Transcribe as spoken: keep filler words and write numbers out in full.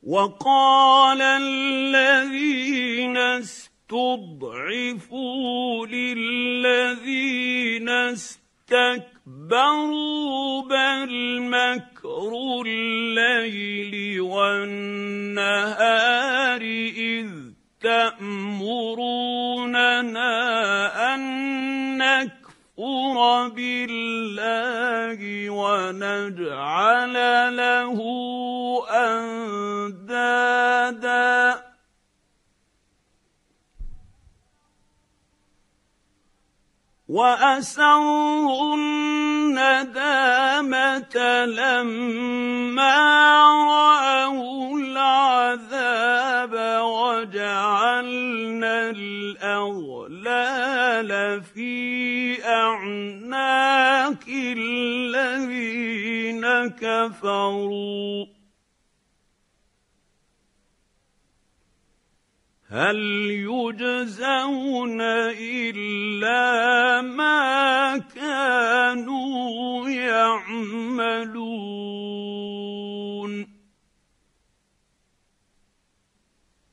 وقال الذين استضعفوا للذين استكبروا بل مكر الليل والنهار إذ تأمروننا أن نكفر بالله ونجعل له أندادا وأسروا الندامة لما رأوا العذاب وجعلنا الأغلال في أعناق الذين كفروا هل يجزون إلا ما كانوا يعملون